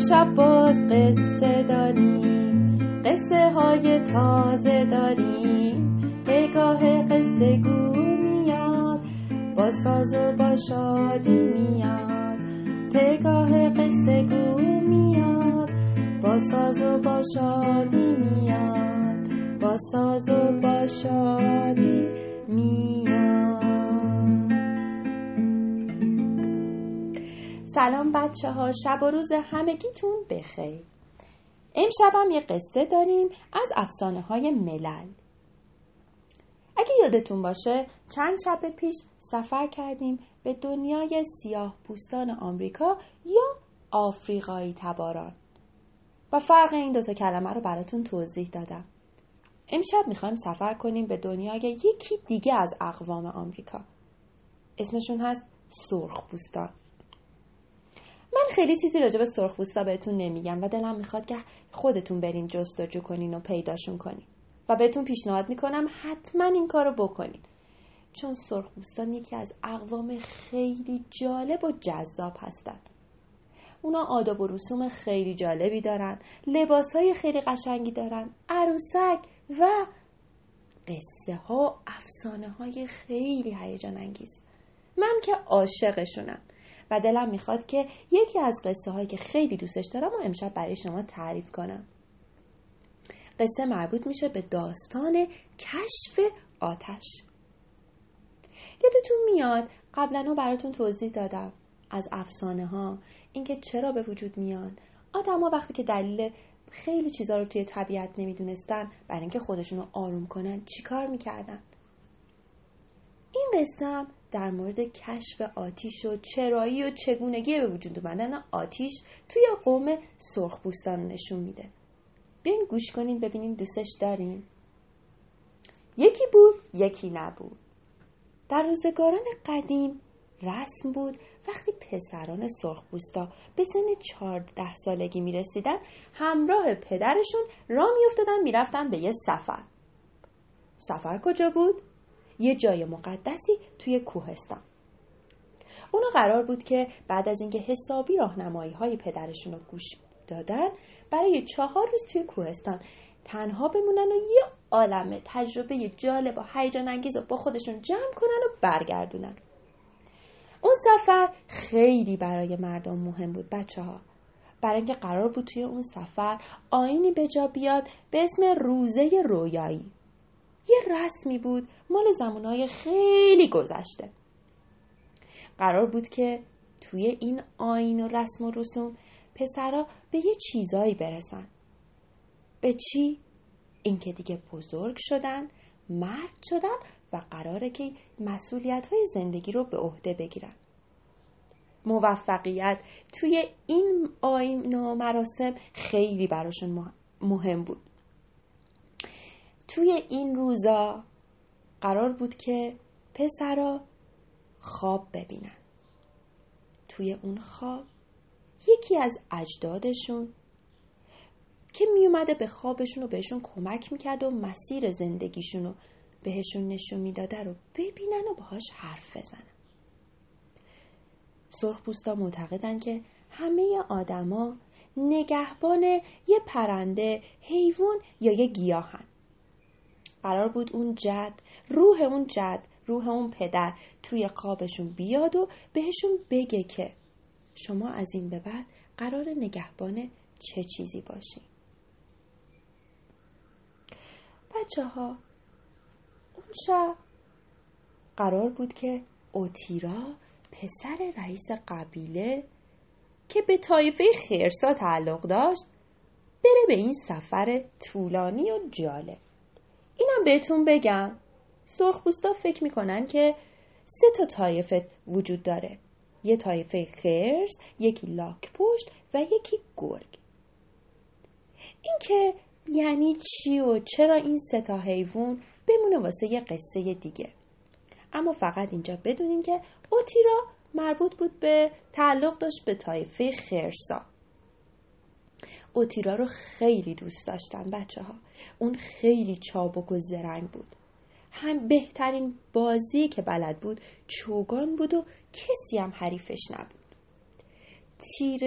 امشب باز قصه داریم، قصه های تازه داریم. پگاه قصه گو میاد، با ساز و با شادی میاد. پگاه قصه گو میاد، با ساز و با شادی میاد. با ساز و با شادی میاد. سلام بچه ها، شب و روز همگیتون بخیر. امشب هم یه قصه داریم از افسانه های ملل. اگه یادتون باشه چند شب پیش سفر کردیم به دنیای سیاه پوستان آمریکا یا آفریقایی تباران و فرق این دوتا کلمه رو براتون توضیح دادم. امشب میخوایم سفر کنیم به دنیای یکی دیگه از اقوام آمریکا. اسمشون هست سرخپوستان. من خیلی چیزی راجع به سرخپوستا بهتون نمیگم و دلم میخواد که خودتون برین جستجو کنین و پیداشون کنین و بهتون پیشنهاد میکنم حتما این کارو بکنین، چون سرخپوستان یکی از اقوام خیلی جالب و جذاب هستن. اونا آداب و رسوم خیلی جالبی دارن، لباسهای خیلی قشنگی دارن، عروسک و قصه ها، افسانه های خیلی هیجان انگیز. من که عاشقشونم و دلم میخواد که یکی از قصه هایی که خیلی دوستش دارم و امشب برای شما تعریف کنم. قصه مربوط میشه به داستان کشف آتش. یادتون میاد قبلا براتون توضیح دادم از افسانه ها، اینکه چرا به وجود میان. آدم ها وقتی که دلیل خیلی چیزا رو توی طبیعت نمیدونستن، برای اینکه خودشونو آروم کنن چی کار میکردن. این قصه هم در مورد کشف آتش و چرایی و چگونگی به وجود اومدن آتش توی قوم سرخپوستان نشون میده. بیاین گوش کنین ببینین دوستش دارین. یکی بود یکی نبود. در روزگاران قدیم رسم بود وقتی پسران سرخپوستا به سن 14 سالگی میرسیدن همراه پدرشون راه میافتادن میرفتن به یه سفر. سفر کجا بود؟ یه جای مقدسی توی کوهستان. اونا قرار بود که بعد از اینکه حسابی راهنمایی های پدرشون رو گوش دادن، برای 4 روز توی کوهستان تنها بمونن و یه عالمه تجربه جالب و هیجان انگیز رو با خودشون جمع کنن و برگردونن. اون سفر خیلی برای مردم مهم بود بچه ها، برای اینکه قرار بود توی اون سفر آیینی به جا بیاد به اسم روزه رویایی. یه رسمی بود مال زمانهای خیلی گذشته. قرار بود که توی این آیین و رسم و رسوم پسرا به یه چیزایی برسن. به چی؟ این که دیگه بزرگ شدن، مرد شدن و قراره که مسئولیت‌های زندگی رو به عهده بگیرن. موفقیت توی این آیین و مراسم خیلی براشون مهم بود. توی این روزا قرار بود که پسرا خواب ببینن. توی اون خواب یکی از اجدادشون که می اومده به خوابشون و بهشون کمک میکرد و مسیر زندگیشون رو بهشون نشون میداده رو ببینن و باهاش حرف بزنن. سرخپوستا معتقدن که همه آدما نگهبان یه پرنده، حیوان یا یه گیاهن. قرار بود اون جد، روح اون پدر توی خوابشون بیاد و بهشون بگه که شما از این به بعد قرار نگهبان چه چیزی باشین. بچه ها، اون شب قرار بود که اوتیرا پسر رئیس قبیله که به طایفه خرسا تعلق داشت بره به این سفر طولانی و جالب. اینم بهتون بگم سرخپوستا فکر میکنن که 3 طایفه وجود داره. یه طایفه خرس، یکی لاک‌پشت و یکی گرگ. این که یعنی چی و چرا این 3 حیوان بمونه واسه یه قصه دیگه. اما فقط اینجا بدونین که اوتیرا مربوط بود به تعلق داشت به طایفه خرسا. اوتیرا رو خیلی دوست داشتن بچه ها. اون خیلی چابک و زرنگ بود. هم بهترین بازی که بلد بود چوگان بود و کسی هم حریفش نبود. تیرش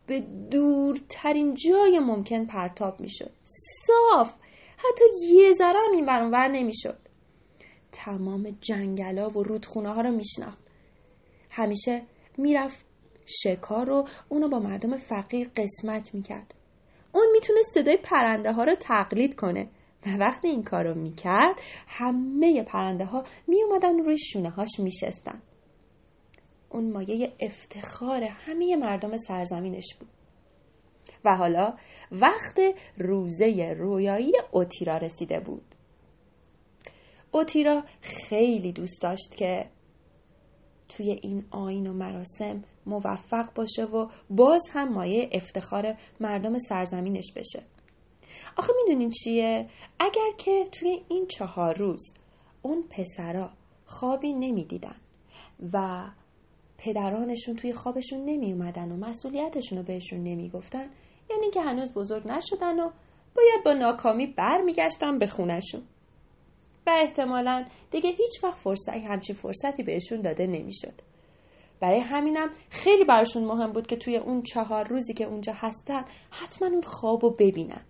به دورترین جای ممکن پرتاب میشد. صاف، حتی یه ذره هم این ور اون ور نمیشد. تمام جنگلا و رودخونه ها رو میشناخت. همیشه میرفت شکار و اونو با مردم فقیر قسمت میکرد. اون میتونه صدای پرنده ها رو تقلید کنه و وقتی این کارو میکرد همه پرنده ها میومدن روی شونه هاش میشستن. اون مایه افتخار همه مردم سرزمینش بود. و حالا وقت روزه رویایی اوتیرا رسیده بود. اوتیرا خیلی دوست داشت که توی این آیین و مراسم موفق باشه و باز هم مایه افتخار مردم سرزمینش بشه. آخه میدونین چیه؟ اگر که توی این 4 روز اون پسرا خوابی نمیدیدن و پدرانشون توی خوابشون نمی اومدن و مسئولیتشون رو بهشون نمی گفتن، یعنی که هنوز بزرگ نشدن و باید با ناکامی برمیگشتن به خونشون و احتمالاً دیگه هیچ وقت همچین فرصتی بهشون داده نمیشد. برای همینم خیلی براشون مهم بود که توی اون 4 روزی که اونجا هستن حتما اون خوابو ببینن.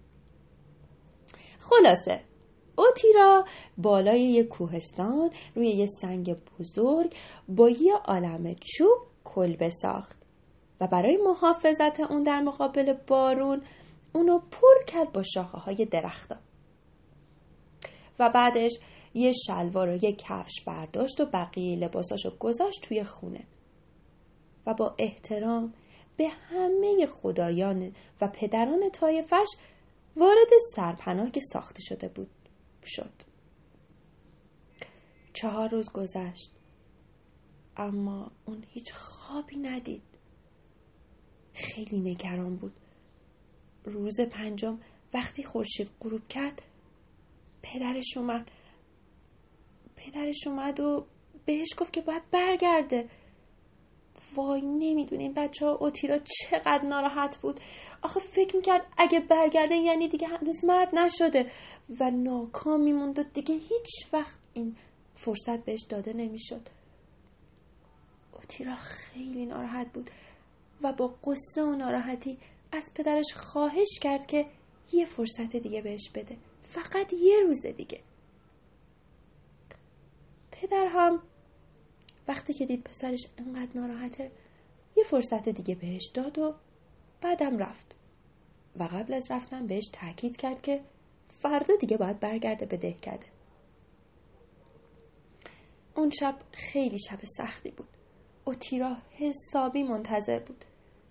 خلاصه اوتیرا بالای یه کوهستان روی یه سنگ بزرگ با یه عالمه چوب کلبه ساخت و برای محافظت اون در مقابل بارون اونو پر کرد با شاخه‌های درخت‌ها. و بعدش یه شلوار و یه کفش برداشت و بقیه لباساشو گذاشت توی خونه و با احترام به همه خدایان و پدران طایفش وارد سرپناهی که ساخته شده بود شد. 4 روز گذشت اما اون هیچ خوابی ندید. خیلی نگران بود. روز 5 وقتی خورشید غروب کرد پدرش اومد و بهش گفت که باید برگرده. وای نمیدونین بچه ها اوتیرا چقدر ناراحت بود. آخه فکر میکرد اگه برگرده یعنی دیگه هنوز مرد نشده و ناکام میموند و دیگه هیچ وقت این فرصت بهش داده نمیشد. اوتیرا خیلی ناراحت بود و با غصه و ناراحتی از پدرش خواهش کرد که یه فرصت دیگه بهش بده، فقط یه روز دیگه. پدر هم وقتی که دید پسرش انقدر ناراحته یه فرصت دیگه بهش داد و بعدم رفت و قبل از رفتن بهش تاکید کرد که فردا دیگه باید برگرده به دهکده. اون شب خیلی شب سختی بود. اوتیرا حسابی منتظر بود.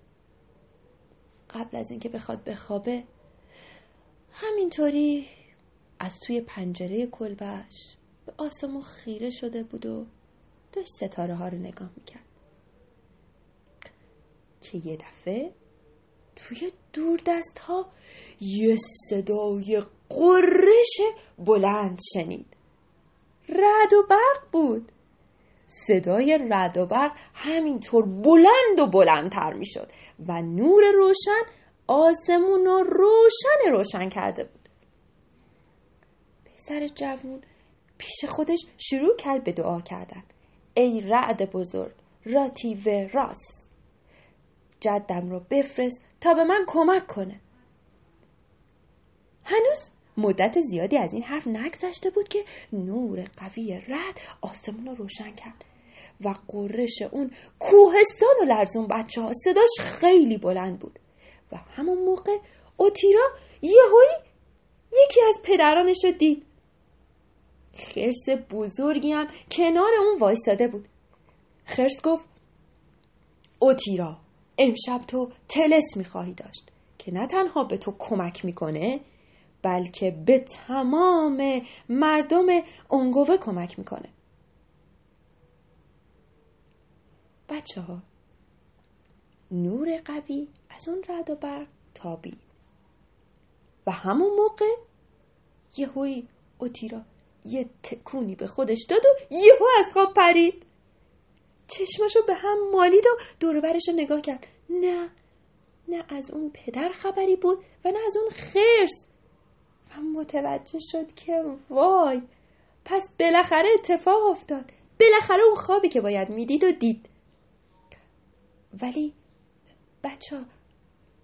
قبل از اینکه بخواد بخوابه همینطوری از توی پنجره کلبه‌اش به آسمون خیره شده بود و داشت ستاره ها رو نگاه میکرد که یه دفعه توی دور دست ها یه صدای قررش بلند شنید. رعد و برق بود. صدای رعد و برق همینطور بلند و بلندتر میشد و نور روشن آسمون رو روشن کرده بود. پسر جوون پیش خودش شروع کرد به دعا کردن. ای رعد بزرگ، راتی و راس، جدم رو بفرست تا به من کمک کنه. هنوز مدت زیادی از این حرف نگذشته بود که نور قوی رعد آسمون رو روشن کرد و قررش اون کوهستان و لرزون بچه ها صداش خیلی بلند بود و همون موقع اوتیرا یهویی یکی از پدرانش رو دید. خرس بزرگی هم کنار اون وایساده بود. خرس گفت اوتیرا، امشب تو طلسمی خواهی داشت که نه تنها به تو کمک میکنه بلکه به تمام مردم اونگوه کمک میکنه. بچه ها، نور قوی از اون رعد و برق تابید و همون موقع یهویی اوتیرا یه تکونی به خودش داد و یهو از خواب پرید. چشماشو به هم مالید و دور و برشو نگاه کرد. نه از اون پدر خبری بود و نه از اون خرس و متوجه شد که وای، پس بالاخره اتفاق افتاد. بالاخره اون خوابی که باید میدید و دید. ولی بچه ها،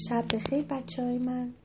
شب بخیر بچه های من.